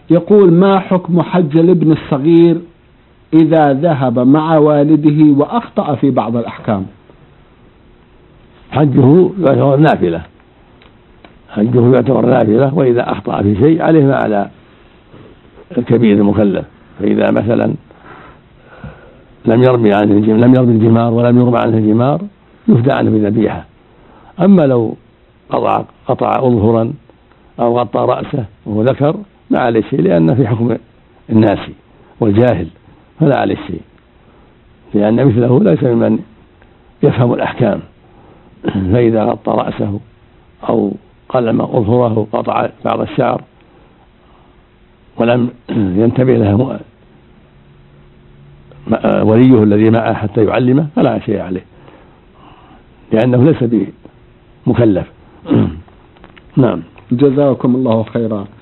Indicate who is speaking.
Speaker 1: يقول: ما حكم حج الابن الصغير إذا ذهب مع والده وأخطأ في بعض الأحكام؟
Speaker 2: حجه يعتبر نافلة، حجه يعتبر نافلة، وإذا أخطأ في شيء عليه ما على الكبير المكلف. فإذا مثلا لم يرمي الجمار ولم يرمى عنه الجمار يفدى عنه بذبيحة. أما لو قطع أظهرا أو غطى رأسه وهو ذكر ما عليه شيء، لأن في حكم الناس والجاهل فلا عليه شيء، لأن مثله ليس ممن يفهم الأحكام. فإذا غطى رأسه أو قلم أظهره قطع بعض الشعر ولم ينتبه له وليه الذي معه حتى يعلمه فلا شيء عليه، لأنه ليس بمكلف. نعم.
Speaker 1: جزاكم الله خيرا.